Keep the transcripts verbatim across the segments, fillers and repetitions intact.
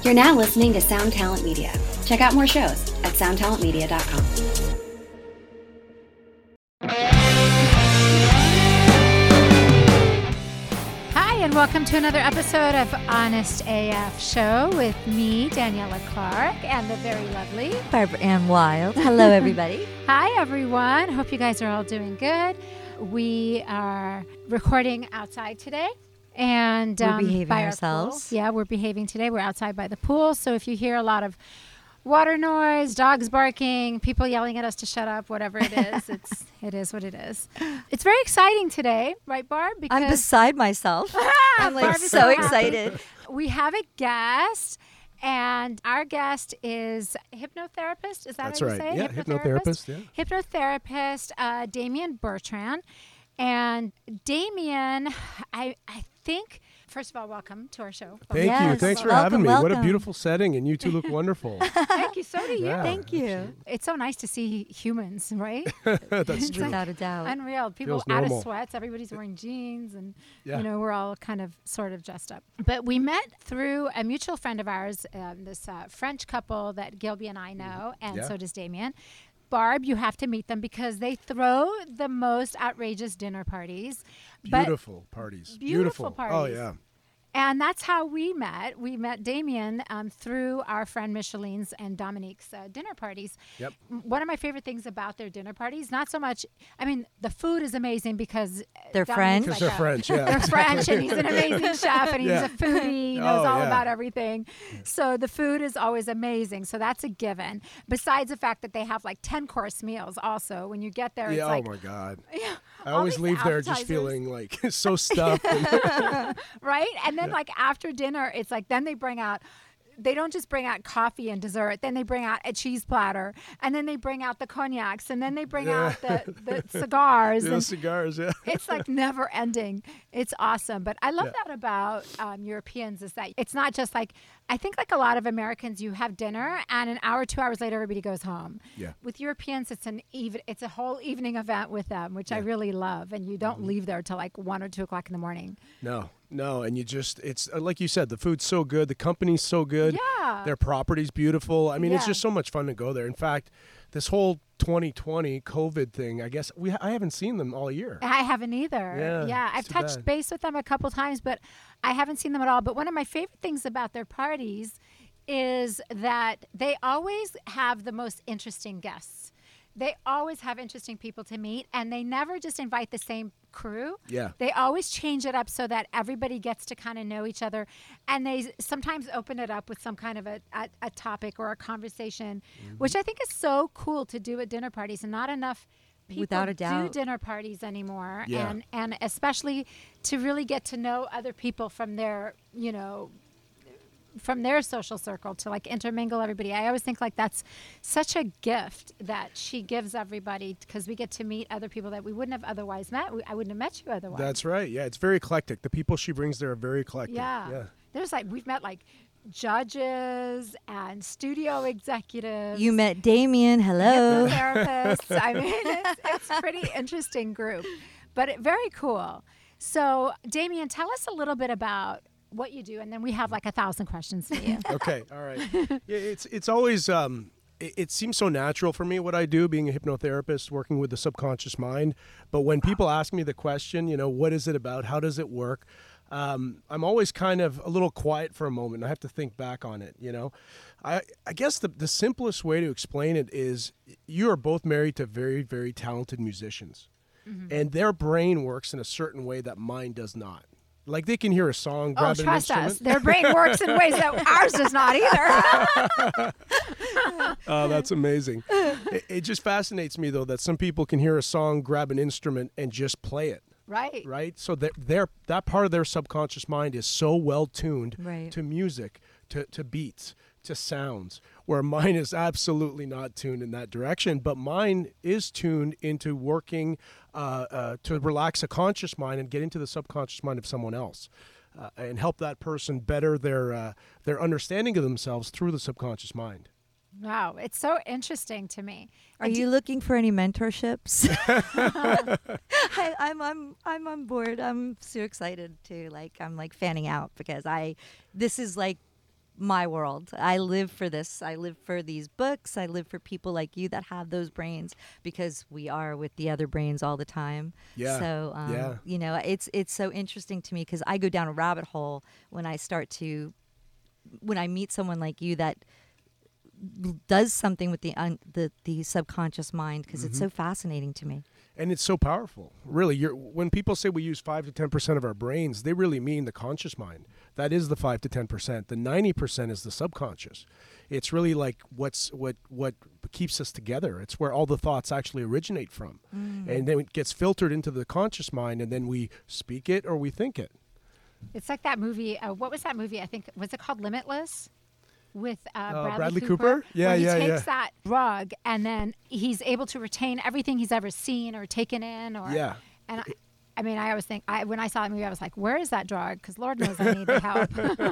You're now listening to Sound Talent Media. Check out more shows at sound talent media dot com. Hi, and welcome to another episode of Honest A F Show with me, Daniela Clark, and the very lovely Barbara Ann Wild. Hello, everybody. Hi, everyone. Hope you guys are all doing good. We are recording outside today. And we're um, behaving by ourselves. Our yeah, we're behaving today. We're outside by the pool. So if you hear a lot of water noise, dogs barking, people yelling at us to shut up, whatever it is, it's it is what it is. It's very exciting today, right, Barb? Because I'm beside myself. I'm like Barb is so excited. We have a guest. And our guest is a hypnotherapist. Is that That's how you right. say it? Yeah, hypnotherapist. hypnotherapist yeah. Hypnotherapist, uh, Damien Bertrand. And Damien, I I think, first of all, welcome to our show. Thank yes. you. Thanks for welcome, having me. welcome. What a beautiful setting, and you two look wonderful. Thank you. So do you. Yeah, Thank you. absolutely. It's so nice to see humans, right? That's true. Without a doubt. Unreal. People Feels out normal. of sweats. Everybody's wearing jeans, and Yeah. you know we're all kind of sort of dressed up. But we met through a mutual friend of ours, um, this uh, French couple that Gilby and I know, and Yeah. so does Damien. Barb, you have to meet them because they throw the most outrageous dinner parties. But Beautiful parties. Beautiful Oh, parties. yeah. And that's how we met. We met Damien um, through our friend Micheline's and Dominique's uh, dinner parties. Yep. M- One of my favorite things about their dinner parties, not so much, I mean, the food is amazing because uh, They're Dominique's French? like Because they're a- French, yeah. They're French, and he's an amazing chef, and Yeah. he's a foodie. He knows Oh, all yeah. about everything. So the food is always amazing. So that's a given. Besides the fact that they have like ten course meals also. When you get there, Yeah, it's like, oh my God. yeah, I all always these leave there just appetizers. feeling like so stuffed. and- right? And then like after dinner, it's like then they bring out, they don't just bring out coffee and dessert. Then they bring out a cheese platter, and then they bring out the cognacs, and then they bring Yeah. out the, the cigars. Yeah, and cigars, yeah. it's like never ending. It's awesome. But I love Yeah. that about um, Europeans is that it's not just like, I think like a lot of Americans, you have dinner and an hour, two hours later, everybody goes home. Yeah. With Europeans, it's an even, it's a whole evening event with them, which I Yeah. really love. And you don't Mhm. leave there till like one or two o'clock in the morning. No, no. And you just, it's uh, like you said, the food's so good. The company's so good. Yeah. Their property's beautiful. I mean, it's Yeah. just so much fun to go there. In fact, this whole twenty twenty COVID thing, I guess we I haven't seen them all year. I haven't either. Yeah, Yeah, it's I've too touched bad. base with them a couple times, but I haven't seen them at all. But one of my favorite things about their parties is that they always have the most interesting guests. They always have interesting people to meet, and they never just invite the same crew. Yeah. They always change it up so that everybody gets to kind of know each other, and they s- sometimes open it up with some kind of a, a, a topic or a conversation, Mm-hmm. which I think is so cool to do at dinner parties, and not enough people Without a do doubt. dinner parties anymore. Yeah. And, and especially to really get to know other people from their, you know, from their social circle to like intermingle everybody. I always think like that's such a gift that she gives everybody because we get to meet other people that we wouldn't have otherwise met. We, I wouldn't have met you otherwise. That's right. Yeah, it's very eclectic. The people she brings there are very eclectic. yeah. Yeah. There's like, we've met like judges and studio executives. You met Damien. Hello. Hypnotherapists. I mean, it's, it's a pretty interesting group, but it, very cool. So, Damien, tell us a little bit about what you do, and then we have like a thousand questions for you. Okay, all right. Yeah, it's it's always um, it, it seems so natural for me what I do, being a hypnotherapist, working with the subconscious mind. But when people ask me the question, you know, what is it about? How does it work? Um, I'm always kind of a little quiet for a moment. I have to think back on it. You know, I I guess the the simplest way to explain it is you are both married to very very talented musicians, Mm-hmm. and their brain works in a certain way that mine does not. Like they can hear a song, Oh, grab an trust instrument. us. Their brain works in ways that ours does not either. Oh, that's amazing. it, it just fascinates me, though, that some people can hear a song, grab an instrument, and just play it, Right. right? So that their that part of their subconscious mind is so well tuned Right. to music, to, to beats, to sounds, where mine is absolutely not tuned in that direction. But mine is tuned into working uh, uh, to relax a conscious mind and get into the subconscious mind of someone else. Uh, and help that person better their uh, their understanding of themselves through the subconscious mind. Wow. It's so interesting to me. Are you looking for any mentorships? I, I'm I'm I'm on board. I'm so excited to like I'm like fanning out because I this is like my world. I live for this. I live for these books. I live for people like you that have those brains, because we are with the other brains all the time. Yeah. So, um, Yeah. you know, it's it's so interesting to me, because I go down a rabbit hole when I start to, when I meet someone like you that does something with the un, the, the subconscious mind, because it's so fascinating to me. And it's so powerful. Really, you're, when people say we use five to ten percent of our brains, they really mean the conscious mind. That is the five to ten percent. The ninety percent is the subconscious. It's really like what's what what keeps us together. It's where all the thoughts actually originate from. Mm. And then it gets filtered into the conscious mind, and then we speak it or we think it. It's like that movie. Uh, what was that movie? I think, was it called Limitless? With uh, Uh, Bradley, Bradley Cooper, Cooper? Yeah, where he yeah, takes yeah. that drug and then he's able to retain everything he's ever seen or taken in. Or Yeah. And I, I mean, I always think, I, when I saw that movie, I was like, where is that drug? Because Lord knows I need the help.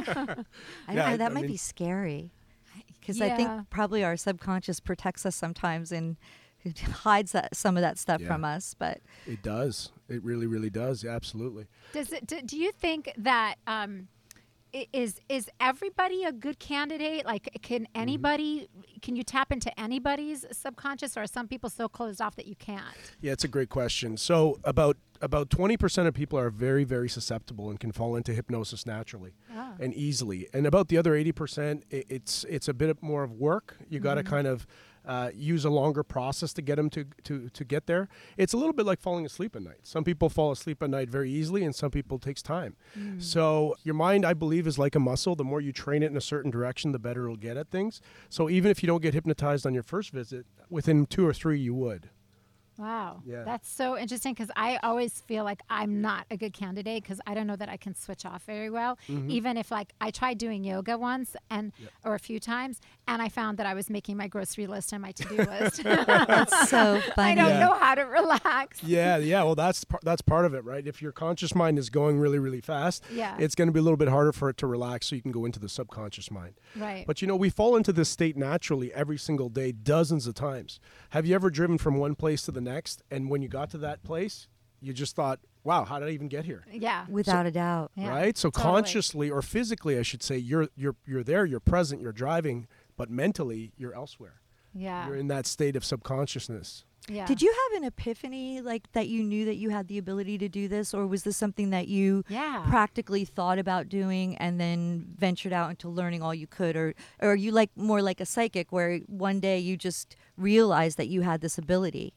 I Yeah, know, that I might mean- be scary, because I think Yeah. probably our subconscious protects us sometimes and hides that, some of that stuff Yeah. from us. But It does. It really, really does. Absolutely. Does it? Do, do you think that um, i- is is everybody a good candidate? Like, can anybody? Can you tap into anybody's subconscious, or are some people so closed off that you can't? Yeah, it's a great question. So about about twenty percent of people are very, very susceptible and can fall into hypnosis naturally Ah. and easily. And about the other eighty percent, it, it's it's a bit more of work. You got to kind of uh, use a longer process to get them to, to, to get there. It's a little bit like falling asleep at night. Some people fall asleep at night very easily, and some people it takes time. So your mind, I believe, is like a muscle. The more you train it in a certain direction, the better it'll get at things. So even if you don't get hypnotized on your first visit, within two or three you would. Wow. Yeah. That's so interesting, because I always feel like I'm not a good candidate because I don't know that I can switch off very well. Mm-hmm. Even if, like, I tried doing yoga once and or a few times, and I found that I was making my grocery list and my to-do list. that's so funny. I don't Yeah. know how to relax. Yeah, yeah. Well, that's par- that's part of it, right? If your conscious mind is going really, really fast, Yeah. it's going to be a little bit harder for it to relax, so you can go into the subconscious mind. Right. But you know, we fall into this state naturally every single day, dozens of times. Have you ever driven from one place to the next, and when you got to that place, you just thought, "Wow, how did I even get here?" Yeah. Without a doubt. Yeah, Right? So totally. consciously or physically, I should say, you're you're you're there, you're present, you're driving, but mentally, you're elsewhere. Yeah. You're in that state of subconsciousness. Yeah. Did you have an epiphany, like that you knew that you had the ability to do this, or was this something that you Yeah. practically thought about doing and then ventured out into learning all you could, or, or are you like more like a psychic where one day you just realized that you had this ability?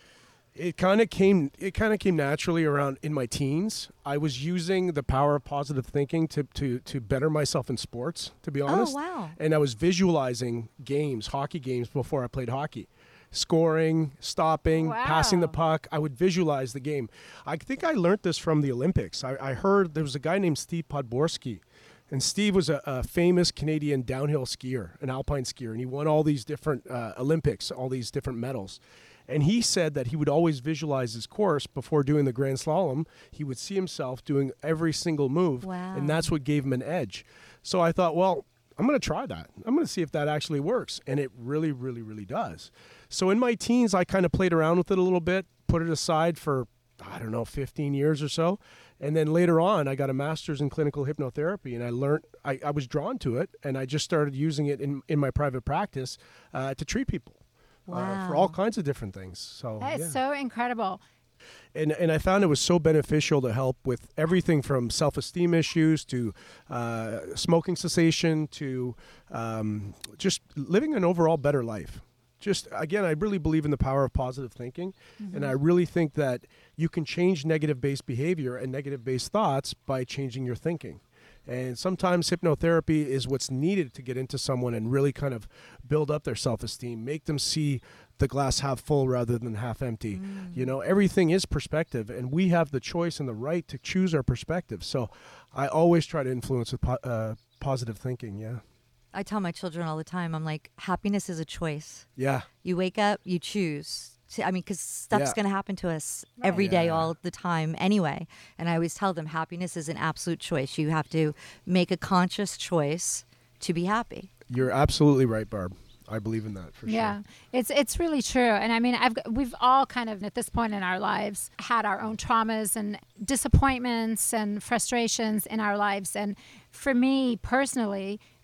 It kind of came. It kind of came naturally around in my teens. I was using the power of positive thinking to to to better myself in sports. To be honest. Oh, wow. And I was visualizing games, hockey games, before I played hockey, scoring, stopping, passing the Wow. puck. I would visualize the game. I think I learned this from the Olympics. I, I heard there was a guy named Steve Podborski. And Steve was a, a famous Canadian downhill skier, an alpine skier, and he won all these different uh, Olympics, all these different medals. And he said that he would always visualize his course before doing the Grand Slalom. He would see himself doing every single move, Wow. and that's what gave him an edge. So I thought, well, I'm going to try that. I'm going to see if that actually works. And it really, really, really does. So in my teens, I kind of played around with it a little bit, put it aside for, I don't know, fifteen years or so. And then later on, I got a master's in clinical hypnotherapy, and I learned, I, I was drawn to it, and I just started using it in, in my private practice uh, to treat people uh, for all Wow. kinds of different things. So, That is yeah. so incredible. and and I found it was so beneficial to help with everything from self-esteem issues to uh, smoking cessation to um, just living an overall better life. Just again, I really believe in the power of positive thinking, and I really think that you can change negative-based behavior and negative-based thoughts by changing your thinking. And sometimes hypnotherapy is what's needed to get into someone and really kind of build up their self-esteem, make them see the glass half full rather than half empty. You know, everything is perspective, and we have the choice and the right to choose our perspective. So I always try to influence with po- uh, positive thinking, yeah. I tell my children all the time, I'm like, happiness is a choice. Yeah. You wake up, you choose. To, I mean, because stuff's Yeah. going to happen to us every day, Yeah. all the time anyway. And I always tell them happiness is an absolute choice. You have to make a conscious choice to be happy. You're absolutely right, Barb. I believe in that for Yeah, sure. it's it's really true. And I mean, I've g- we've all kind of at this point in our lives had our own traumas and disappointments and frustrations in our lives. And for me personally,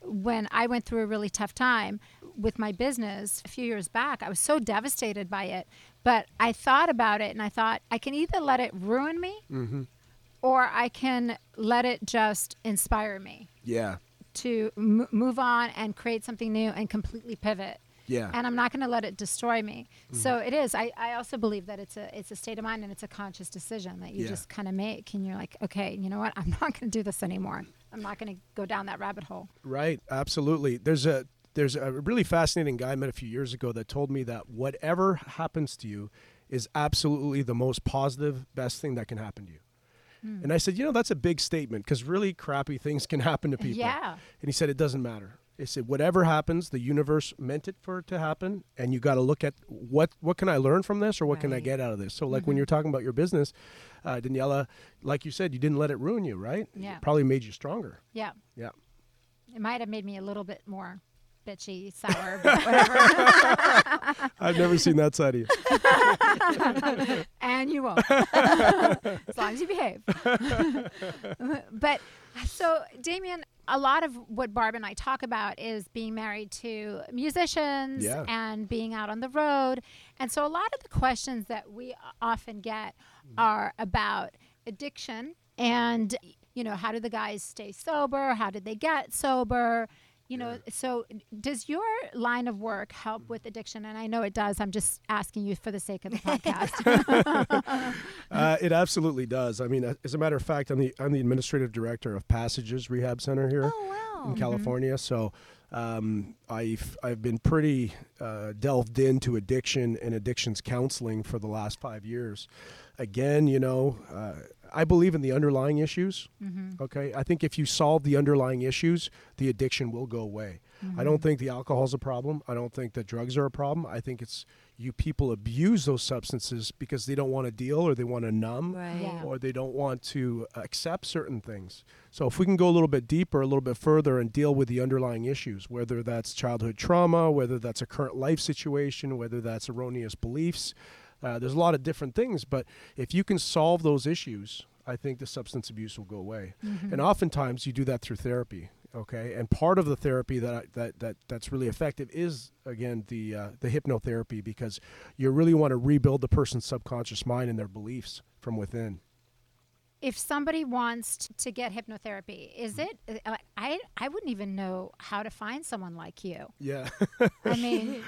when I went through a really tough time with my business a few years back, I was so devastated by it. But I thought about it and I thought, I can either let it ruin me Mm-hmm. or I can let it just inspire me Yeah. to m- move on and create something new and completely pivot. Yeah. And I'm not going to let it destroy me. So it is. I, I also believe that it's a it's a state of mind and it's a conscious decision that you Yeah. just kind of make. And you're like, okay, you know what? I'm not going to do this anymore. I'm not going to go down that rabbit hole. Right. Absolutely. There's a there's a really fascinating guy I met a few years ago that told me that whatever happens to you is absolutely the most positive, best thing that can happen to you. And I said, you know, that's a big statement because really crappy things can happen to people. Yeah. And he said, it doesn't matter. He said, whatever happens, the universe meant it for it to happen. And you got to look at what, what can I learn from this or what can I Right. get out of this? So like when you're talking about your business, uh, Daniela, like you said, you didn't let it ruin you, right? Yeah. It probably made you stronger. Yeah. Yeah. It might have made me a little bit more bitchy, sour, but whatever. I've never seen that side of you. And you won't. As long as you behave. But so, Damien, a lot of what Barb and I talk about is being married to musicians Yeah. and being out on the road. And so a lot of the questions that we often get are about addiction and, you know, how do the guys stay sober? How did they get sober? You know, so does your line of work help with addiction? And I know it does. I'm just asking you for the sake of the podcast. Uh, it absolutely does. I mean, as a matter of fact, I'm the I'm the administrative director of Passages Rehab Center here Oh, wow. in California. So um, I've I've been pretty uh, delved into addiction and addictions counseling for the last five years. Again, you know, uh, I believe in the underlying issues. Okay, I think if you solve the underlying issues, the addiction will go away. I don't think the alcohol is a problem. I don't think that drugs are a problem. I think it's you people abuse those substances because they don't want to deal or they want to numb Right. Yeah. or they don't want to accept certain things. So if we can go a little bit deeper, a little bit further and deal with the underlying issues, whether that's childhood trauma, whether that's a current life situation, whether that's erroneous beliefs, uh, there's a lot of different things. But if you can solve those issues, I think the substance abuse will go away. And oftentimes you do that through therapy. Okay, and part of the therapy that I, that that that's really effective is again the uh, the hypnotherapy because you really want to rebuild the person's subconscious mind and their beliefs from within. If somebody wants t- to get hypnotherapy, is it? uh, I I wouldn't even know how to find someone like you. Yeah. I mean,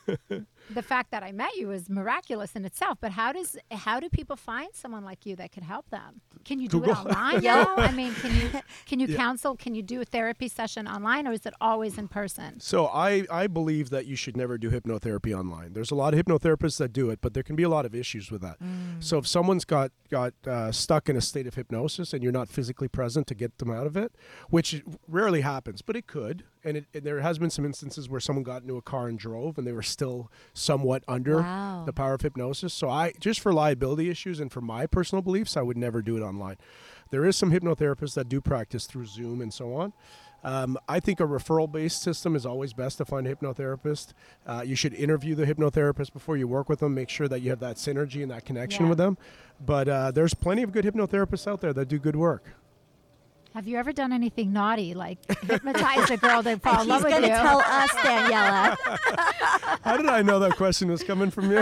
the fact that I met you is miraculous in itself. But how does how do people find someone like you that could help them? Can you do Google. it online Yeah. now? I mean, can you can you Yeah. counsel? Can you do a therapy session online, or is it always in person? So I, I believe that you should never do hypnotherapy online. There's a lot of hypnotherapists that do it, but there can be a lot of issues with that. So if someone's got got uh, stuck in a state of hypnosis and you're not physically present to get them out of it, which rarely happens, but it could, and, it, and there has been some instances where someone got into a car and drove and they were still somewhat under Wow. the power of hypnosis. So I just for liability issues and for my personal beliefs, I would never do it online. There is some hypnotherapists that do practice through Zoom and so on. Um, I think a referral-based system is always best to find a hypnotherapist. Uh, you should interview the hypnotherapist before you work with them. Make sure that you have that synergy and that connection Yeah. with them. But uh, there's plenty of good hypnotherapists out there that do good work. Have you ever done anything naughty, like hypnotize a girl to fall in He's love with going to you? tell us, Daniela. How did I know that question was coming from you?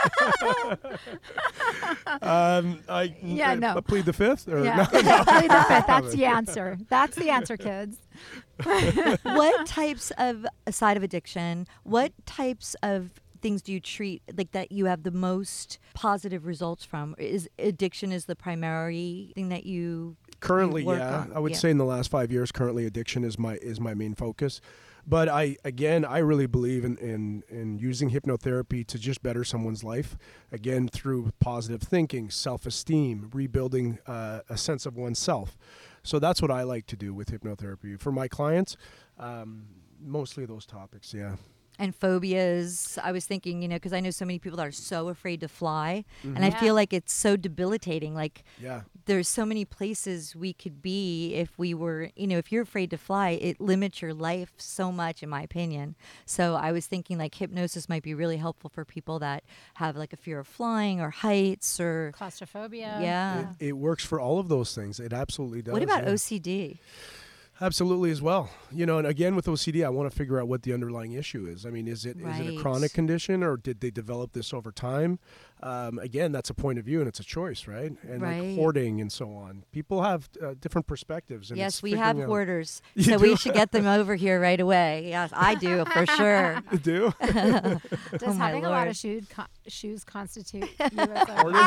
um, I, Yeah, I no. plead the fifth? Or Yeah, no? Plead the fifth. That's the answer. That's the answer, kids. What types of, aside of addiction, what types of things do you treat like that you have the most positive results from? Is addiction is the primary thing that you Currently, you work yeah. on? I would Yeah. say in the last five years, currently addiction is my is my main focus. But I again, I really believe in, in, in using hypnotherapy to just better someone's life. Again, through positive thinking, self-esteem, rebuilding uh, a sense of oneself. So that's what I like to do with hypnotherapy for my clients. Um, mostly those topics, yeah. and phobias. I was thinking, you know, because I know so many people that are so afraid to fly, and I Yeah. feel like it's so debilitating. Like Yeah. there's so many places we could be if we were, you know, if you're afraid to fly, it limits your life so much, in my opinion. So I was thinking like hypnosis might be really helpful for people that have like a fear of flying or heights or Claustrophobia. yeah. It, it works for all of those things. It absolutely does. What about yeah. O C D? Absolutely as well. You know, and again with O C D, I want to figure out what the underlying issue is. I mean, is it is it a Right. chronic condition, or did they develop this over time? Um, again, that's a point of view and it's a choice, right? And like Right. hoarding and so on. People have uh, different perspectives. And Yes, it's we figuring have out- hoarders, You so we do? should get them over here right away. Yes, I do for sure. You do? Does Oh, my having a lot Lord. of shoe co- shoes constitute you as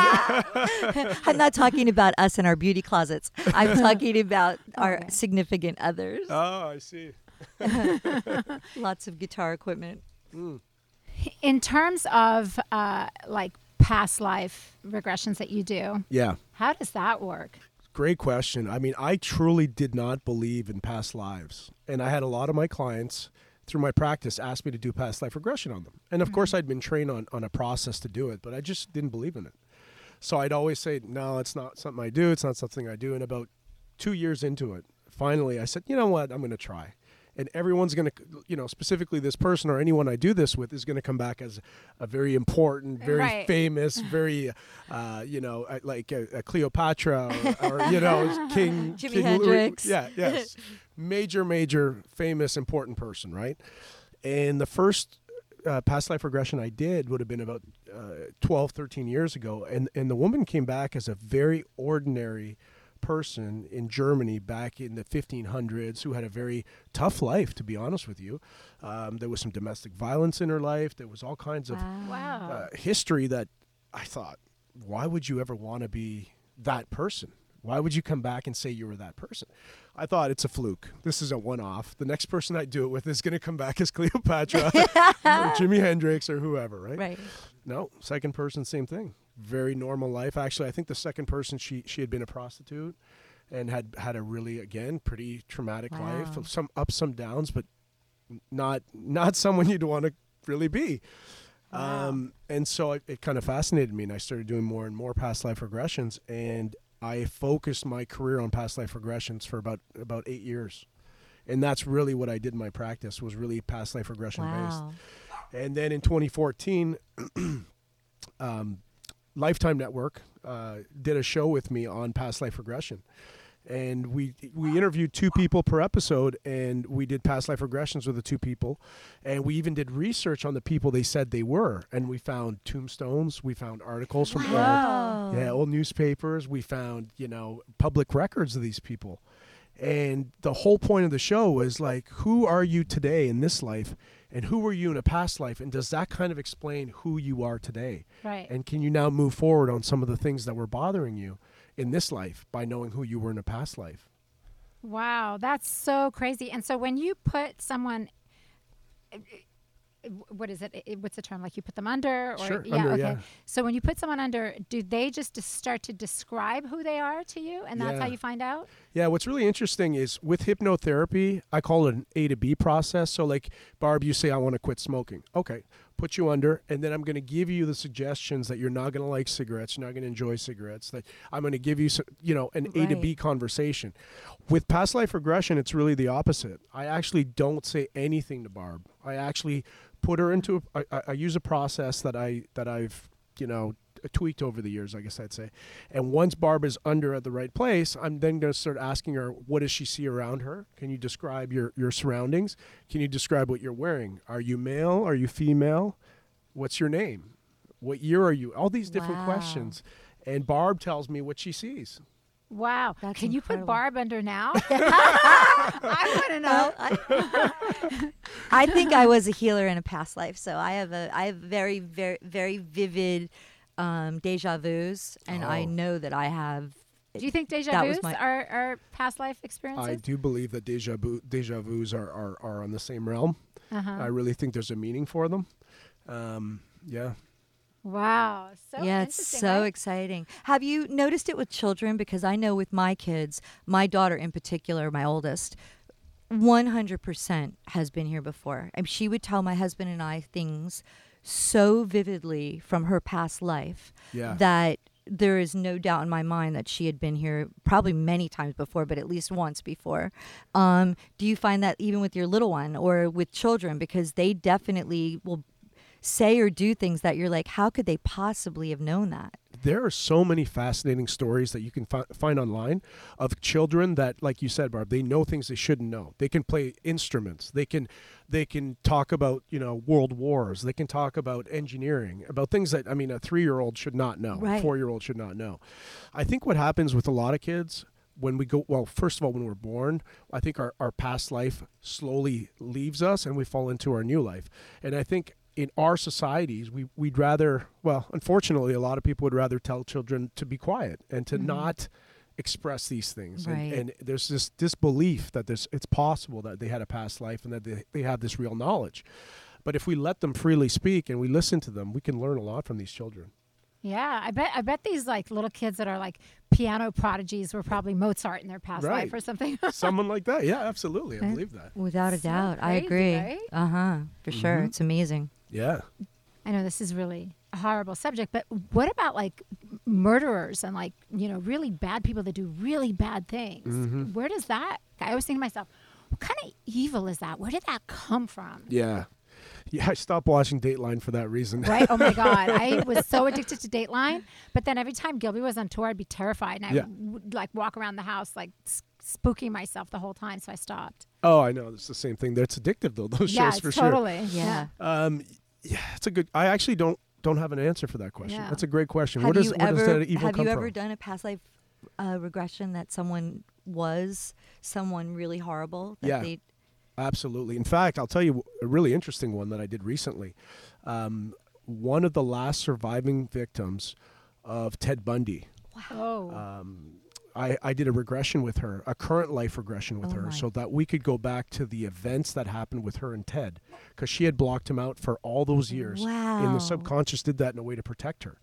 a I'm not talking about us in our beauty closets. I'm talking about our significant others. Oh, I see. Lots of guitar equipment. In terms of uh, like past life regressions that you do, Yeah. how does that work? Great question. I mean, I truly did not believe in past lives. And I had a lot of my clients through my practice ask me to do past life regression on them. And of course, I'd been trained on, on a process to do it, but I just didn't believe in it. So I'd always say, no, it's not something I do. It's not something I do. And about two years into it, finally, I said, you know what? I'm going to try. And everyone's going to, you know, specifically this person or anyone I do this with is going to come back as a very important, very Right. famous, very, uh, you know, uh, like a, a Cleopatra or, or, you know, King. Jimi King Louis- Hendrix. Yeah, yes. Major, major, famous, important person, right? And the first uh, past life regression I did would have been about uh, twelve, thirteen years ago. And, and the woman came back as a very ordinary person in Germany back in the fifteen hundreds who had a very tough life, to be honest with you. Um, there was some domestic violence in her life. There was all kinds of Wow. uh, history that I thought, why would you ever want to be that person? Why would you come back and say you were that person? I thought it's a fluke. This is a one-off. The next person I do it with is going to come back as Cleopatra or Jimi Hendrix or whoever, right? Right. No, second person, same thing. Very normal life. Actually, I think the second person, she she had been a prostitute and had had a really, again, pretty traumatic Wow. life. Some ups, some downs, but not not someone you'd want to really be. Wow. Um, and so it, it kind of fascinated me, and I started doing more and more past life regressions, and I focused my career on past life regressions for about about eight years. And that's really what I did in my practice, was really past life regression Wow. based. And then in twenty fourteen, um, Lifetime Network uh, did a show with me on past life regression. And we we interviewed two people per episode, and we did past life regressions with the two people. And we even did research on the people they said they were. And we found tombstones. We found articles from Wow. old, yeah, old newspapers. We found, you know, public records of these people. And the whole point of the show was like, who are you today in this life? And who were you in a past life? And does that kind of explain who you are today? Right. And can you now move forward on some of the things that were bothering you in this life by knowing who you were in a past life? Wow, that's so crazy. And so when you put someone, what is it? it- What's the term? Like you put them under? Or, Sure, yeah, under, okay. yeah. So when you put someone under, do they just dis- start to describe who they are to you? And that's how Yeah. you find out? Yeah, what's really interesting is with hypnotherapy, I call it an A to B process. So like, Barb, you say, I want to quit smoking. Okay, put you under, and then I'm going to give you the suggestions that you're not going to like cigarettes, you're not going to enjoy cigarettes, that I'm going to give you, so- you know, an A to B Right. conversation. With past life regression, it's really the opposite. I actually don't say anything to Barb. I actually put her into, a, I, I- I use a process that, I, that I've, you know, tweaked over the years, I guess I'd say. And once Barb is under at the right place, I'm then going to start asking her, what does she see around her? Can you describe your, your surroundings? Can you describe what you're wearing? Are you male? Are you female? What's your name? What year are you? All these different Wow. questions. And Barb tells me what she sees. Wow. That's Can you put incredible. Barb under now? I want to know. I, I think I was a healer in a past life, so I have a I have very very very vivid um, deja vu's, and I Oh. know that I have. Do you think deja That was vu's my- are, are past life experiences? I do believe that deja vu, deja vu's are, are, are on the same realm. Uh-huh. I really think there's a meaning for them. Um, yeah. Wow. So yeah, it's interesting, so right? exciting. Have you noticed it with children? Because I know with my kids, my daughter in particular, my oldest, one hundred percent has been here before. I mean, she would tell my husband and I things so vividly from her past life Yeah. that there is no doubt in my mind that she had been here probably many times before, but at least once before. Um, do you find that even with your little one or with children? Because they definitely will say or do things that you're like, how could they possibly have known that? there are so many fascinating stories that you can fi- find online of children that, like you said, Barb, they know things they shouldn't know. They can play instruments. They can, they can talk about, you know, world wars. They can talk about engineering, about things that, I mean, a three-year-old should not know. Right. A four-year-old should not know. I think what happens with a lot of kids when we go, well, first of all, when we're born, I think our, our past life slowly leaves us and we fall into our new life. And I think in our societies, we, we'd rather, well, unfortunately, a lot of people would rather tell children to be quiet and to Mhm. not express these things. Right. And, and there's this disbelief that this, it's possible that they had a past life and that they, they have this real knowledge. But if we let them freely speak and we listen to them, we can learn a lot from these children. Yeah, I bet I bet these like little kids that are like piano prodigies were probably Mozart in their past Right. life or something. Someone like that. Yeah, absolutely. I Right. believe that. Without a So doubt. I crazy, agree. right? Uh huh. For sure. Mhm. It's amazing. Yeah. I know this is really a horrible subject, but what about like murderers and like, you know, really bad people that do really bad things? Mhm. Where does that, I always think to myself, what kind of evil is that? Where did that come from? Yeah. Yeah, I stopped watching Dateline for that reason. Right? Oh my God. I was so addicted to Dateline. But then every time Gilby was on tour, I'd be terrified. And I Yeah. would like walk around the house like s- spooking myself the whole time. So I stopped. Oh, I know. It's the same thing. That's addictive, though, those yeah, shows, for it's sure. totally. Yeah. Um, yeah, it's a good. I actually don't don't have an answer for that question. Yeah. That's a great question. Have Where does you where ever does that evil have come you ever from? done a past life uh, regression that someone was someone really horrible? That Yeah. They, Absolutely. In fact, I'll tell you a really interesting one that I did recently. Um, one of the last surviving victims of Ted Bundy. Oh. Um, I, I did a regression with her, a current life regression with Oh her, my. so that we could go back to the events that happened with her and Ted, because she had blocked him out for all those years. Wow. And the subconscious did that in a way to protect her.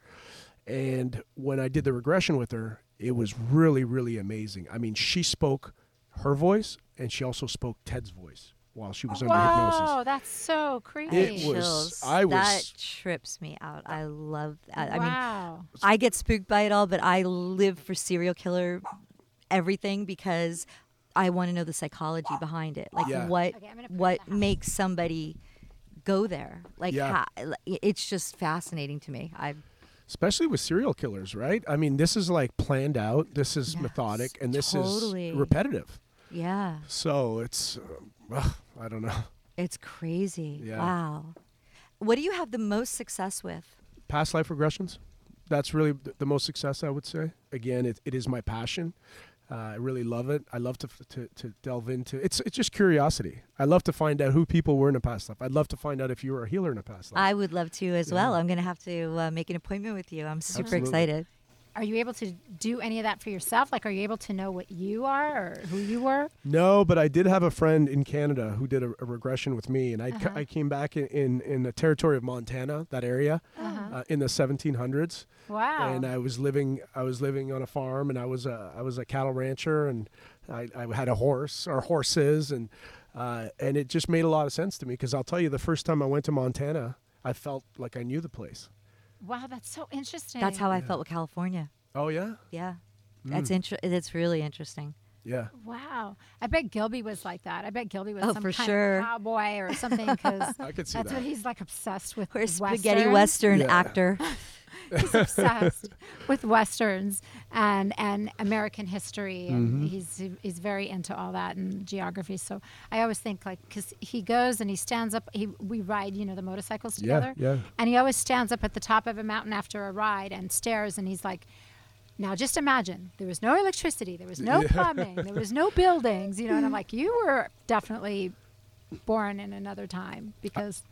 And when I did the regression with her, it was really, really amazing. I mean, she spoke her voice, and she also spoke Ted's voice while she was under hypnosis. Whoa, that's so creepy. It I was- chills. I was- That trips me out. I love that. I mean, wow. I get spooked by it all, but I live for serial killer everything because I want to know the psychology behind it. Like Yeah. what Okay, I'm gonna put it what in the house. makes somebody go there. Like Yeah. how, it's just fascinating to me. I Especially with serial killers, right? I mean, this is like planned out, this is Yes, methodic, and this totally. is repetitive. yeah, So it's, uh, ugh, I don't know. it's crazy. Yeah. Wow. What do you have the most success with? Past life regressions, that's really th- the most success, I would say. Again, it, it is my passion. Uh, I really love it. I love to, f- to to delve into it's it's just curiosity. I love to find out who people were in a past life. I'd love to find out if you were a healer in a past life. I would love to as Yeah. well. I'm going to have to uh, make an appointment with you. I'm super Absolutely. excited. Are you able to do any of that for yourself? Like, are you able to know what you are or who you were? No, but I did have a friend in Canada who did a, a regression with me, and I, Uh-huh. I came back in, in, in the territory of Montana, that area, Uh-huh. uh, in the seventeen hundreds, Wow. and I was living I was living on a farm, and I was a I was a cattle rancher, and I, I had a horse or horses, and uh, and it just made a lot of sense to me because I'll tell you, the first time I went to Montana, I felt like I knew the place. Wow, that's so interesting. That's how I Yeah. felt with California. Oh yeah, Yeah. That's Mm. inter- It's really interesting. yeah. Wow. I bet Gilby was like that. I bet Gilby was Oh, some for kind sure. of cowboy or something because I could see that's that. what he's like obsessed with. We're a Westerns. spaghetti western Yeah. actor. He's obsessed with westerns and and American history, and Mhm. he's he's very into all that and geography. So I always think like because he goes and he stands up. He we ride you know the motorcycles Yeah, together, yeah. and he always stands up at the top of a mountain after a ride and stares, and he's like. Now, just imagine there was no electricity, there was no Yeah. plumbing, there was no buildings, you know. And I'm like, you were definitely born in another time because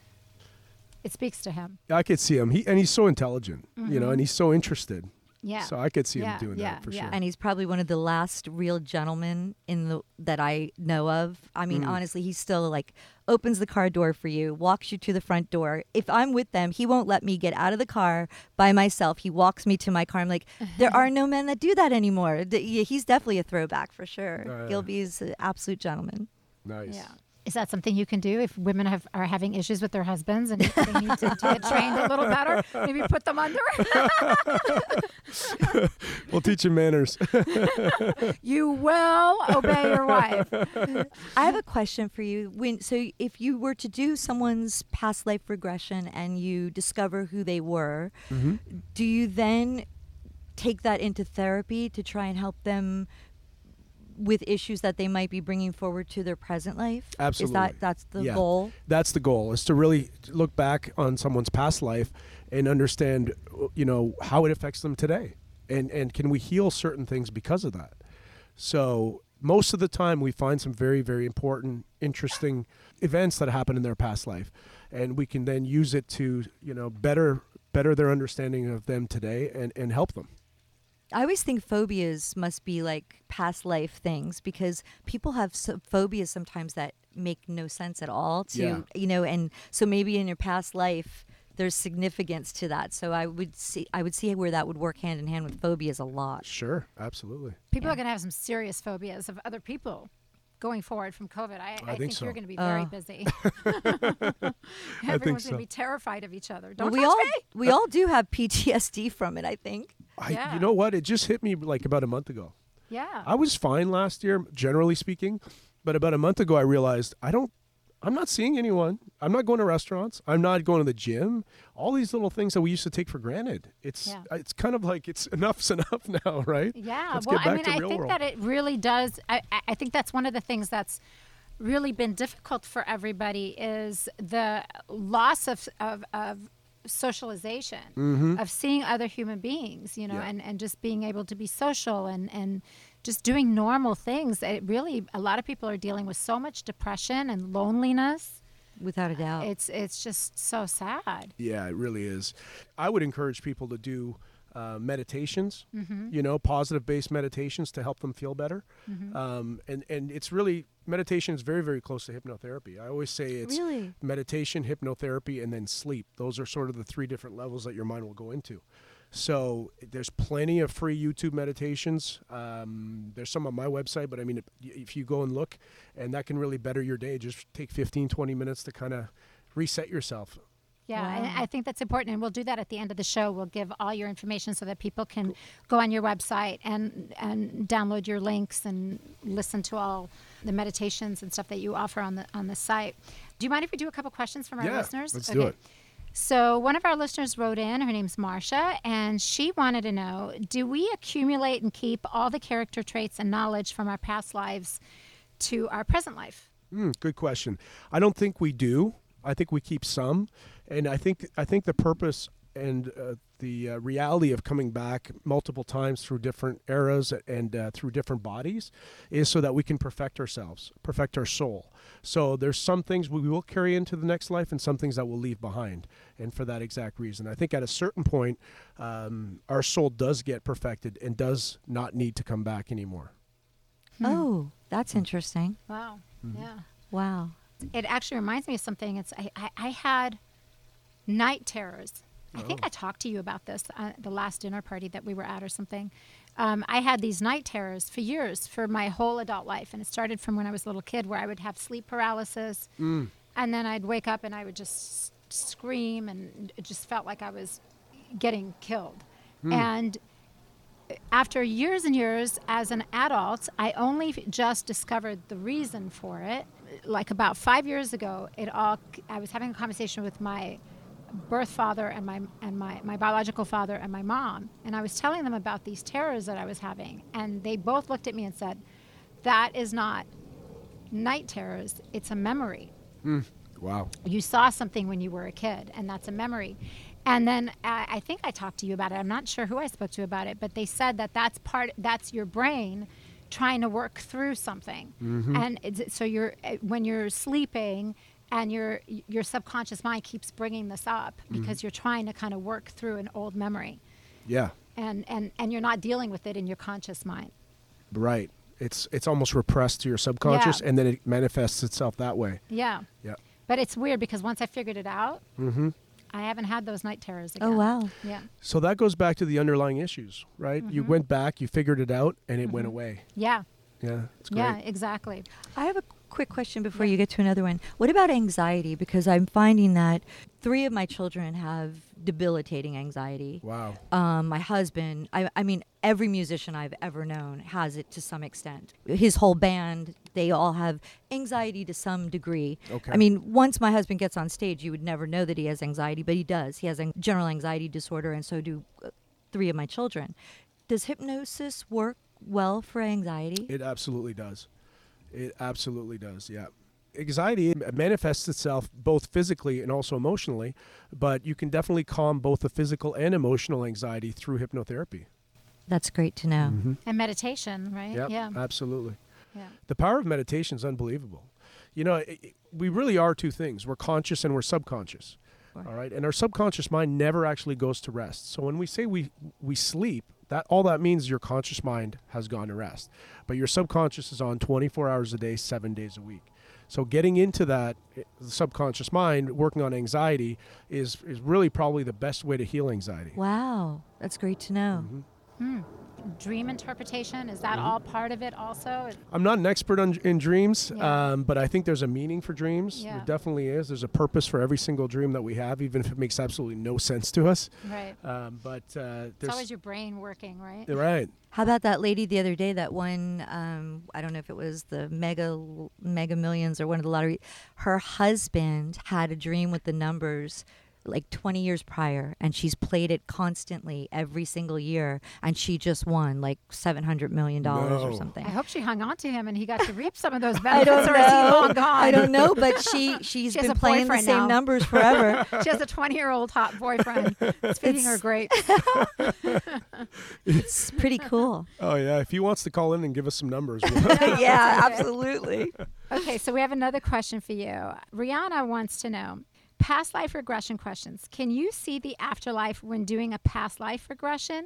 it speaks to him. I could see him. He and he's so intelligent, you know, and he's so interested. Yeah. So I could see Yeah, him doing yeah, that for yeah. sure. And he's probably one of the last real gentlemen in the that I know of. I mean, Mm. honestly, he still like opens the car door for you, walks you to the front door. If I'm with them, he won't let me get out of the car by myself. He walks me to my car. I'm like, there are no men that do that anymore. D- yeah, He's definitely a throwback for sure. Uh, Gilby's an absolute gentleman. Nice. Yeah. Is that something you can do if women have are having issues with their husbands and they need to get trained a little better? Maybe put them under. We'll teach him manners. You will obey your wife. I have a question for you. When so if you were to do someone's past life regression and you discover who they were, Mm-hmm. do you then take that into therapy to try and help them with issues that they might be bringing forward to their present life? Absolutely. Is that that's the Yeah. goal? That's the goal, is to really look back on someone's past life and understand, you know, how it affects them today. And and can we heal certain things because of that? So most of the time we find some very, very important, interesting events that happen in their past life. And we can then use it to, you know, better better their understanding of them today and, and help them. I always think phobias must be like past life things, because people have so phobias sometimes that make no sense at all to, Yeah. you know, and so maybe in your past life there's significance to that. So I would see I would see where that would work hand in hand with phobias a lot. Sure, absolutely. People Yeah. are going to have some serious phobias of other people going forward from COVID. I, I, think think, so. you're going to be very Uh. busy. think Everyone's so. going to be terrified of each other. Well, Don't we touch all me. we all do have P T S D from it, I think. I, Yeah. You know what? It just hit me like about a month ago. Yeah. I was fine last year, generally speaking, but about a month ago, I realized I don't, I'm not seeing anyone. I'm not going to restaurants. I'm not going to the gym. All these little things that we used to take for granted. It's, Yeah. it's kind of like it's enough's enough now, right? Yeah, Let's well, get I back mean, to I real think world. that it really does. I, I- I think that's one of the things that's really been difficult for everybody is the loss of of, of socialization, of seeing other human beings, you know, Mm-hmm. Yeah. and, and just being able to be social and and just doing normal things. It really, a lot of people are dealing with so much depression and loneliness. Without a doubt. It's it's just so sad. Yeah, it really is. I would encourage people to do uh, meditations, Mm-hmm. you know, positive-based meditations to help them feel better. Mm-hmm. Um, and, and it's really, meditation is very, very close to hypnotherapy. I always say it's Really? meditation, hypnotherapy, and then sleep. Those are sort of the three different levels that your mind will go into. So there's plenty of free YouTube meditations. Um, there's some on my website, but I mean, if, if you go and look, and that can really better your day, just take fifteen, twenty minutes to kind of reset yourself. Yeah, Wow. and I think that's important, and we'll do that at the end of the show. We'll give all your information so that people can go on your website and and download your links and listen to all the meditations and stuff that you offer on the on the site. Do you mind if we do a couple questions from our Yeah, listeners? let's do it. So one of our listeners wrote in. Her name's Marcia, and she wanted to know: do we accumulate and keep all the character traits and knowledge from our past lives to our present life? Mm, good question. I don't think we do. I think we keep some, and I think I think the purpose and uh, the uh, reality of coming back multiple times through different eras and uh, through different bodies is so that we can perfect ourselves, perfect our soul. So there's some things we will carry into the next life and some things that we'll leave behind. And for that exact reason, I think at a certain point, um, our soul does get perfected and does not need to come back anymore. Oh, that's interesting. Wow. Mm-hmm. Yeah. Wow. It actually reminds me of something. It's I, I, I had night terrors. I think Oh. I talked to you about this at the last dinner party that we were at or something. Um, I had these night terrors for years, for my whole adult life. And it started from when I was a little kid, where I would have sleep paralysis. Mm. And then I'd wake up and I would just s- scream, and it just felt like I was getting killed. And after years and years as an adult, I only f- just discovered the reason for it. Like about five years ago, it all. I was having a conversation with my birth father and my and my, my biological father and my mom, and I was telling them about these terrors that I was having, and they both looked at me and said, "That is not night terrors. It's a memory. Wow. You saw something when you were a kid, and that's a memory." And then uh, I think I talked to you about it. I'm not sure who I spoke to about it, but they said that that's part. That's your brain trying to work through something. And it's, so you're uh, when you're sleeping, and your your subconscious mind keeps bringing this up because you're trying to kind of work through an old memory, Yeah. and and and you're not dealing with it in your conscious mind. Right. It's it's almost repressed to your subconscious, Yeah. and then it manifests itself that way. Yeah. Yeah. But it's weird because once I figured it out, Mm-hmm. I haven't had those night terrors again. Oh, wow. Yeah. So that goes back to the underlying issues, right? You Mm-hmm. went back, you figured it out, and it went away. Yeah. Yeah, it's great. Yeah. Exactly. I have a quick question before you get to another one. What about anxiety? Because I'm finding that three of my children have debilitating anxiety. Wow. Um, my husband, I, I mean, every musician I've ever known has it to some extent. His whole band, they all have anxiety to some degree. Okay. I mean, once my husband gets on stage, you would never know that he has anxiety, but he does. He has a general anxiety disorder, and so do uh, three of my children. Does hypnosis work well for anxiety? It absolutely does. It absolutely does, yeah. Anxiety manifests itself both physically and also emotionally, but you can definitely calm both the physical and emotional anxiety through hypnotherapy. That's great to know. Mm-hmm. And meditation, right? Yep, Yeah. absolutely. Yeah. The power of meditation is unbelievable. You know, it, it, we really are two things. We're conscious and we're subconscious. Sure. All right. And our subconscious mind never actually goes to rest. So when we say we, we sleep, that all that means your conscious mind has gone to rest. But your subconscious is on twenty-four hours a day, seven days a week. So getting into that the subconscious mind, working on anxiety, is, is really probably the best way to heal anxiety. Wow. That's great to know. Mm-hmm. Hmm. Dream interpretation, is that Mhm. all part of it also? I'm not an expert on, in dreams, Yeah. um, but I think there's a meaning for dreams. Yeah. There definitely is. There's a purpose for every single dream that we have, even if it makes absolutely no sense to us. Right. Um, but uh, It's there's always your brain working, right? right. How about that lady the other day that won, um, I don't know if it was the Mega Mega Millions or one of the lottery. Her husband had a dream with the numbers like twenty years prior, and she's played it constantly every single year, and she just won like seven hundred million dollars or No. something. I hope she hung on to him and he got to reap some of those I benefits, don't or is he know. long gone? I don't know, but she she's She has been a playing the boyfriend same now. numbers forever. She has a twenty-year-old hot boyfriend. It's feeding her It's- great. It's pretty cool. Oh yeah. If he wants to call in and give us some numbers, we'll Yeah, absolutely. Okay, so we have another question for you. Rihanna wants to know, past life regression questions. Can you see the afterlife when doing a past life regression?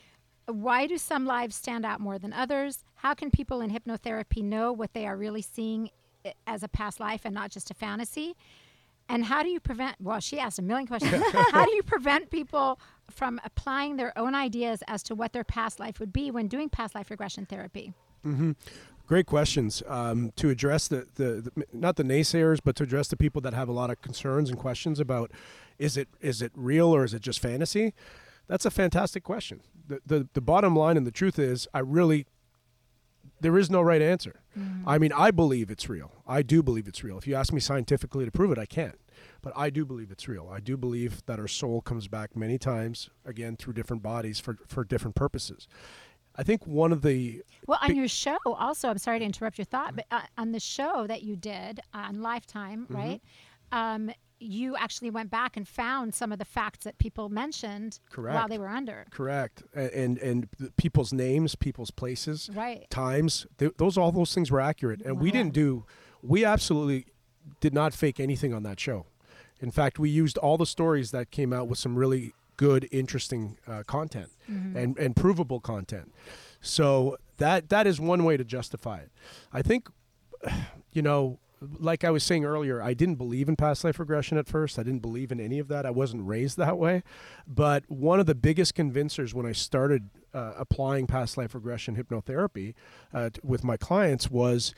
Why do some lives stand out more than others? How can people in hypnotherapy know what they are really seeing i- as a past life and not just a fantasy? And how do you prevent, well, she asked a million questions. How do you prevent people from applying their own ideas as to what their past life would be when doing past life regression therapy? Mm-hmm. Great questions. Um, to address the, the, the not the naysayers, but to address the people that have a lot of concerns and questions about is it is it real or is it just fantasy? That's a fantastic question. The the, the bottom line and the truth is, I really there is no right answer. Mm-hmm. I mean, I believe it's real. I do believe it's real. If you ask me scientifically to prove it, I can't. But I do believe it's real. I do believe that our soul comes back many times, again, through different bodies for, for different purposes. I think one of the Well, on big- your show, also, I'm sorry to interrupt your thought, but uh, on the show that you did on Lifetime, Mm-hmm. right? Um, you actually went back and found some of the facts that people mentioned while Correct. they were under. Correct. A- And and the people's names, people's places, Right. times, th- those all those things were accurate. And we Wow. didn't do, we absolutely did not fake anything on that show. In fact, we used all the stories that came out with some really good, interesting uh, content Mm-hmm. and, and provable content. So that that is one way to justify it. I think, you know, like I was saying earlier, I didn't believe in past life regression at first. I didn't believe in any of that. I wasn't raised that way. But one of the biggest convincers when I started uh, applying past life regression hypnotherapy uh, t- with my clients was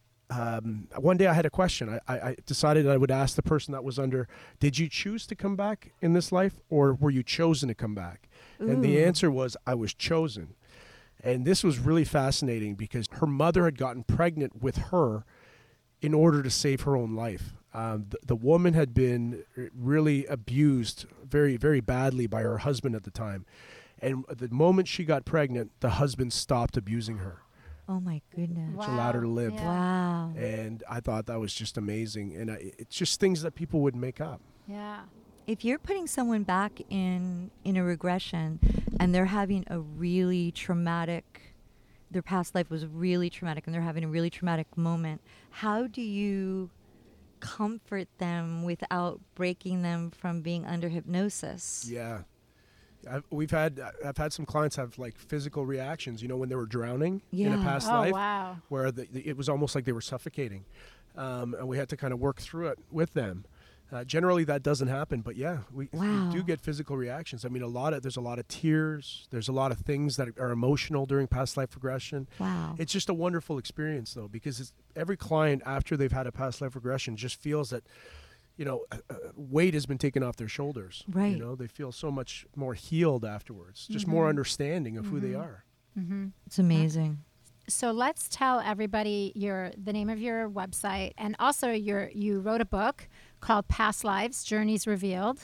um, one day I had a question. I, I, I decided I would ask the person that was under, did you choose to come back in this life or were you chosen to come back? And the Ooh. answer was, I was chosen. And this was really fascinating because her mother had gotten pregnant with her in order to save her own life. Um, the, the woman had been really abused very, very badly by her husband at the time. And the moment she got pregnant, the husband stopped abusing her. Oh my goodness. Which allowed her to live. Yeah. Wow. And I thought that was just amazing. And I, it's just things that people would make up. Yeah. If you're putting someone back in in a regression and they're having a really traumatic, their past life was really traumatic and they're having a really traumatic moment, how do you comfort them without breaking them from being under hypnosis? Yeah. I've, we've had, I've had some clients have like physical reactions, you know, when they were drowning in a Yeah. past Oh, life, wow. where the, the, it was almost like they were suffocating. Um, and we had to kind of work through it with them. Uh, generally, that doesn't happen, but yeah, we, Wow. we do get physical reactions. I mean, a lot of there's a lot of tears. There's a lot of things that are emotional during past life regression. Wow. It's just a wonderful experience, though, because it's, every client after they've had a past life regression just feels that, you know, a, a weight has been taken off their shoulders. Right. You know, they feel so much more healed afterwards, just more understanding of who they are. Mm-hmm. It's amazing. So let's tell everybody your the name of your website, and also your you wrote a book called Past Lives: Journeys Revealed,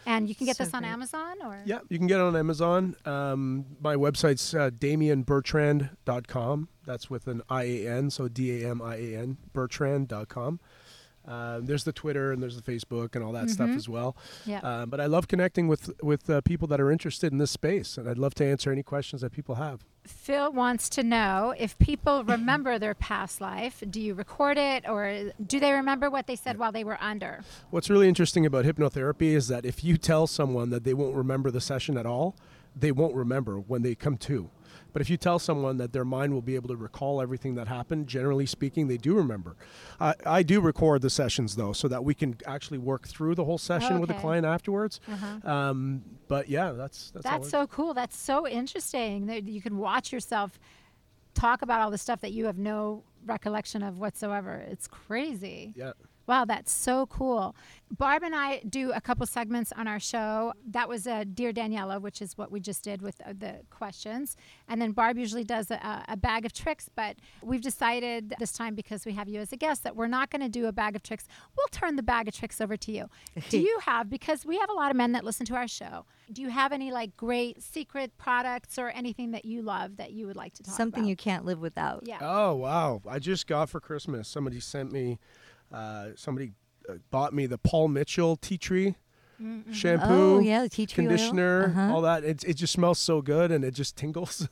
And you can get So this on great. Amazon or? Yeah, you can get it on Amazon. Um, my website's uh, damian bertrand dot com. That's with an I A N, so D A M I A N, bertrand dot com. Um, there's the Twitter and there's the Facebook and all that stuff Mhm. as well. Yeah. Um, but I love connecting with with uh, people that are interested in this space, and I'd love to answer any questions that people have. Phil wants to know if people remember their past life. Do you record it, or do they remember what they said while they were under? What's really interesting about hypnotherapy is that if you tell someone that they won't remember the session at all, they won't remember when they come to. But if you tell someone that their mind will be able to recall everything that happened, generally speaking, they do remember. I, I do record the sessions, though, so that we can actually work through the whole session with the Okay. client afterwards. Uh-huh. Um, but yeah, that's that's, That's all so cool. That's so interesting that you can watch yourself talk about all the stuff that you have no recollection of whatsoever. It's crazy. Yeah. Wow, that's so cool. Barb and I do a couple segments on our show. That was uh, Dear Daniela, which is what we just did with uh, the questions. And then Barb usually does a, a bag of tricks, but we've decided this time, because we have you as a guest, that we're not going to do a bag of tricks. We'll turn the bag of tricks over to you. Do you have, because we have a lot of men that listen to our show, do you have any like great secret products or anything that you love that you would like to talk Something about? you can't live without. Yeah. Oh, wow. I just got for Christmas, somebody sent me, uh, somebody uh, bought me the Paul Mitchell tea tree Mm-hmm. shampoo, Oh, yeah, the tea tree oil. conditioner, Uh-huh. all that. It, it just smells so good and it just tingles.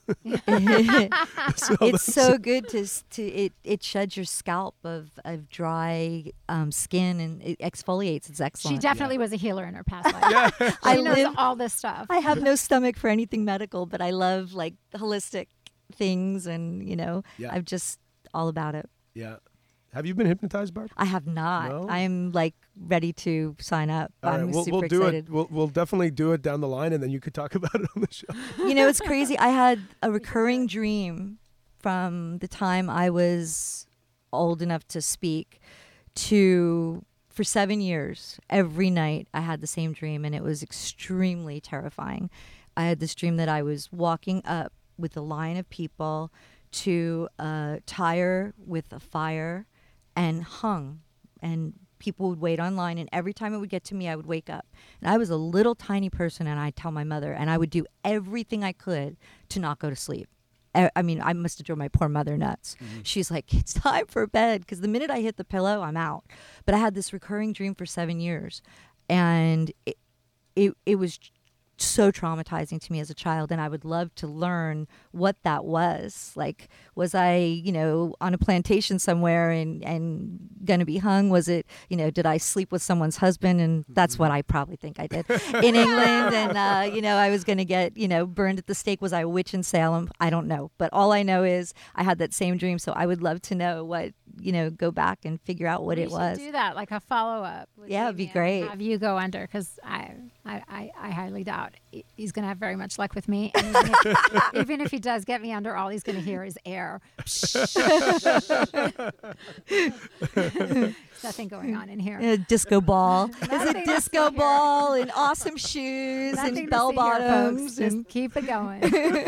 So It's that's- so good to s- to it. It sheds your scalp of of dry um, skin and it exfoliates. It's She excellent. definitely was a healer in her past life. Yeah. She I knows live- all this stuff. I have no stomach for anything medical, but I love like holistic things, and you know, Yeah. I'm just all about it. Yeah. Have you been hypnotized, Barb? I have not. No? I'm like ready to sign up. All right, I'm we'll, super we'll do excited. it. We'll, we'll definitely do it down the line, and then you could talk about it on the show. You know, it's crazy. I had a recurring dream from the time I was old enough to speak to for seven years. Every night I had the same dream, and it was extremely terrifying. I had this dream that I was walking up with a line of people to a tire with a fire and hung, and people would wait online, and every time it would get to me, I would wake up. And I was a little tiny person, and I'd tell my mother, and I would do everything I could to not go to sleep. I I mean, I must have drove my poor mother nuts. She's like, it's time for bed, because the minute I hit the pillow, I'm out. But I had this recurring dream for seven years, and it, it, it was so traumatizing to me as a child, and I would love to learn what that was. Like, was I, you know, on a plantation somewhere and and gonna be hung? Was it, you know, did I sleep with someone's husband? And that's what I probably think I did in England. And uh, you know, I was gonna get, you know, burned at the stake. Was I a witch in Salem? I don't know, but all I know is I had that same dream. So I would love to know what, you know, go back and figure out what we it should was. do that, like a follow up. Yeah, it'd be great. Have you go under, because I, I, I, I highly doubt he- he's going to have very much luck with me. And even, if, even if he does get me under, all he's going to hear is air. There's nothing going on in here. A disco ball. There's Nothing a to disco see here. ball and awesome shoes Nothing and to bell see here, folks. bottoms. Just And keep it going.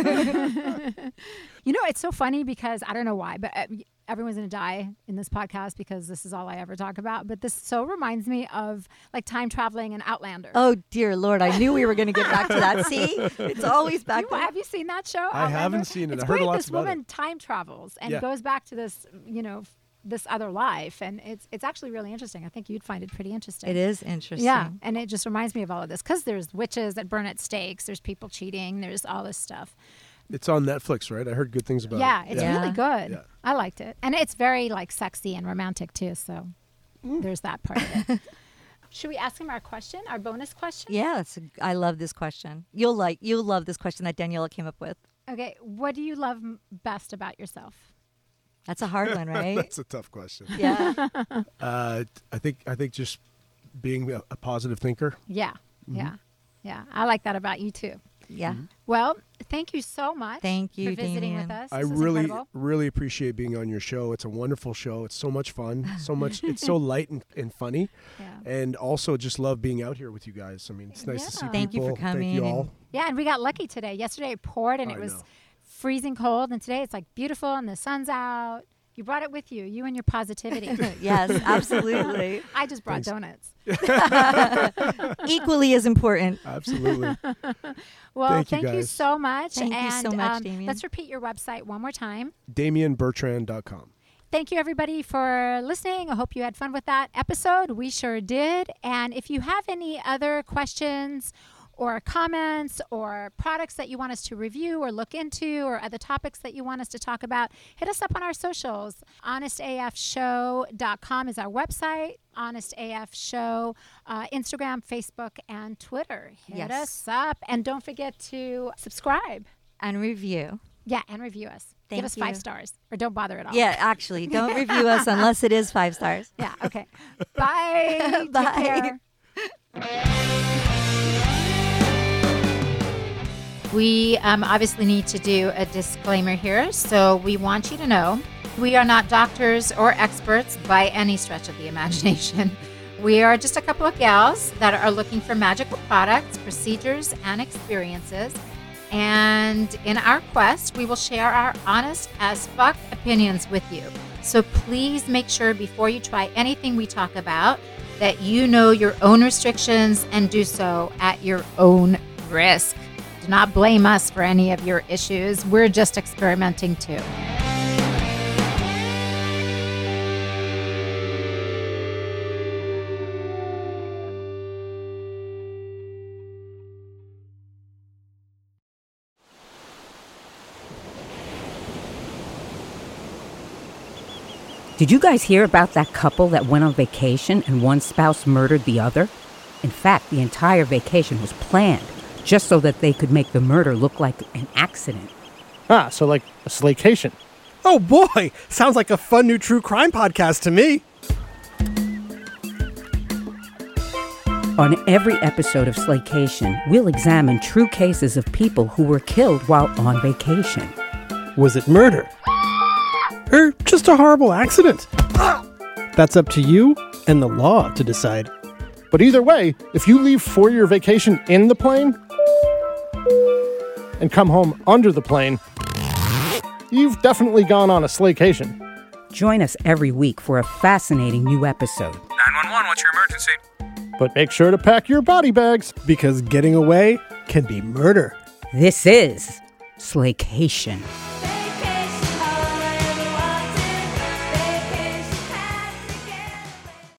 You know, it's so funny because I don't know why, but uh, everyone's going to die in this podcast because this is all I ever talk about. But this so reminds me of like time traveling and Outlander. oh dear Lord, I knew we were going to get back to that. See, it's always back You- to have you seen that show? I Outlander? haven't seen it. It's I heard great. lots This about it. woman time travels and Yeah. goes back to this, you know, f- this other life, and it's it's actually really interesting. I think you'd find it pretty interesting. It is interesting. Yeah, and it just reminds me of all of this because there's witches that burn at stakes. There's people cheating. There's all this stuff. It's on Netflix, right? I heard good things about Yeah, it. it's Yeah. really good. Yeah. I liked it, and it's very like sexy and romantic too. So Mm. there's that part of it. Should we ask him our question, our bonus question? Yeah, it's a, I love this question. You'll like, you'll love this question that Daniela came up with. Okay. What do you love m- best about yourself? That's a hard one, right? That's a tough question. Yeah. Uh, I think I think just being a, a positive thinker. Yeah, Mm-hmm. yeah, yeah. I like that about you too. Yeah. Well, thank you so much. Thank you, for visiting Damien. with us. I This was really incredible. really appreciate being on your show. It's a wonderful show. It's so much fun. So much. It's so light and, and funny. Yeah. And also just love being out here with you guys. I mean, it's nice to see Yeah. Thank you people. for coming Thank you all. and- Yeah, and we got lucky today. Yesterday it poured and I it was know. freezing cold, and today it's like beautiful and the sun's out. You brought it with you, you and your positivity. Yes, absolutely. I just brought Thanks. donuts. equally as important. Absolutely. Well, Thank you, thank you guys. so much. Thank you and, so much, um, Damien. Let's repeat your website one more time. Damien Bertrand dot com. Thank you, everybody, for listening. I hope you had fun with that episode. We sure did. And if you have any other questions or comments or products that you want us to review or look into or other topics that you want us to talk about, hit us up on our socials. honest a f show dot com is our website. Honest A F Show, uh, Instagram, Facebook, and Twitter. Hit Yes. us up. And don't forget to subscribe. And review. Yeah, and review us. Thank Give us you. five stars. Or don't bother at all. Yeah, actually, don't review us unless it is five stars. Yeah, okay. Bye. Bye. Take care. We um, obviously need to do a disclaimer here. So we want you to know we are not doctors or experts by any stretch of the imagination. We are just a couple of gals that are looking for magical products, procedures, and experiences. And in our quest, we will share our honest as fuck opinions with you. So please make sure before you try anything we talk about that you know your own restrictions and do so at your own risk. Do not blame us for any of your issues. We're just experimenting too. Did you guys hear about that couple that went on vacation and one spouse murdered the other? In fact, the entire vacation was planned just so that they could make the murder look like an accident. Ah, so like a slaycation. Oh boy, sounds like a fun new true crime podcast to me. On every episode of Slaycation, we'll examine true cases of people who were killed while on vacation. Was it murder? Or just a horrible accident? That's up to you and the law to decide. But either way, if you leave for your vacation in the plane and come home under the plane, you've definitely gone on a slaycation. Join us every week for a fascinating new episode. nine one one, what's your emergency? But make sure to pack your body bags. Because getting away can be murder. This is Slaycation.